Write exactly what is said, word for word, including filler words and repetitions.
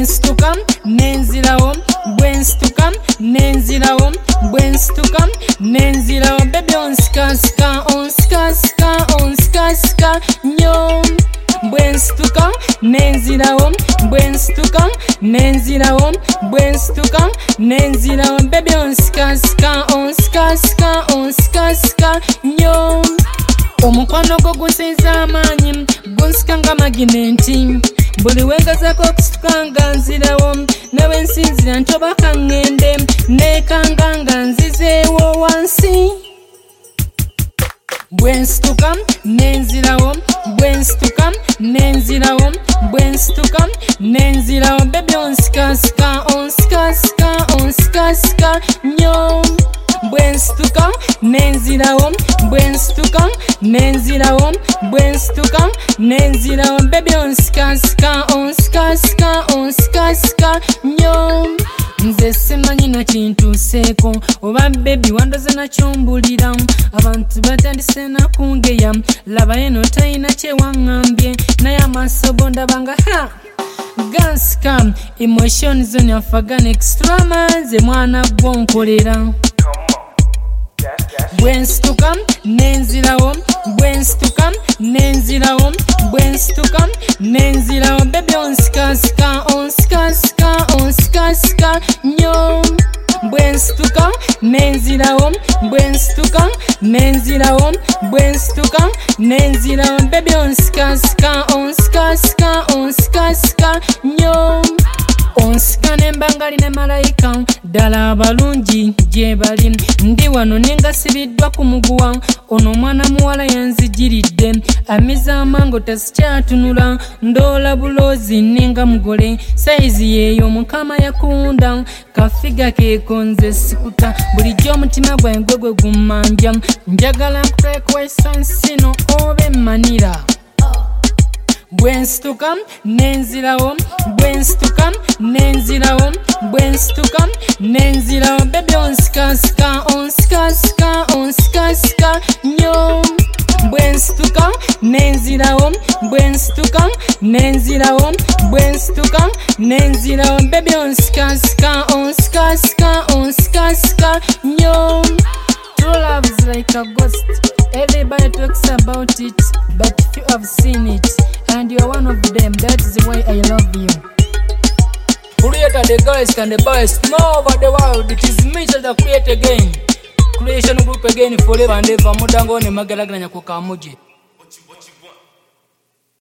bwenstuka nenzirawo bwenstuka nenzirawo bwenstuka nenzirawo baby onskasika onskasika onskasika nyo bwenstuka nenzirawo bwenstuka nenzirawo bwenstuka nenzirawo baby onskasika onskasika onskasika nyo omukwano gwo gusiza amaanyi gunsika nga maginenti buli wengazako okusituka nga nzirawo nawe nsinzira ntobaka ngende nekanga nga nzizeewo wansi bwensituka nenzirawo bwensituka nenzirawo bwensituka nenzirawo baby onsikasika onsikasika onsikasika nyo bwensituka nenzirawo bwensituka nenzirawo bwensituka nenzirawo baby onsikasika onsikasika onsikasika nyo nze simanyi nakintuuseeko oba bebi wandoze nakyumbulira abantu batandise nakungeya laba eno talina kyewaŋŋambye naye amaaso go ndabanga ha gansika emotion zo nyafagana extra manze mwana gwonkolera bwensituka nenzirawo bwensituka nenzirawo bwensituka nenzirawo baby onsikasika onsikasika onsikasika nyo bwensituka nenzirawo bwensituka nenzirawo bwensituka nenzirawo baby onsikasika onsikasika onsikasika nyo onsika nembanga line malayika ddala abalungi gye bali ndi wano nengasibiddwa ku muguwa ono omwana muwala yanzigiridde amiza amango tasikyatunula ndoola buloozi nenga mugole sayizi yeeyo mukama yakunda kafiga keekonze sikuta bulijjo omutima gwange gwe gummanja njagala nkuteekwesansino oba emmanira bwensituka nenzirawo bwensituka nenzirawo bwensituka nenzirawo baby onsikasika onsikasika onsikasika nyo bwensituka nenzirawo bwensituka nenzirawo bwensituka nenzirawo baby onsikasika onsikasika onsikasika nyo true love is like a ghost. Everybody talks about it, but few have seen it, and you are one of them. That is why I love you. Creator, the guys and the boys, all over the world. It is me that create again. Creation group again forever and ever. Mudango ne magalaganya kukamuji.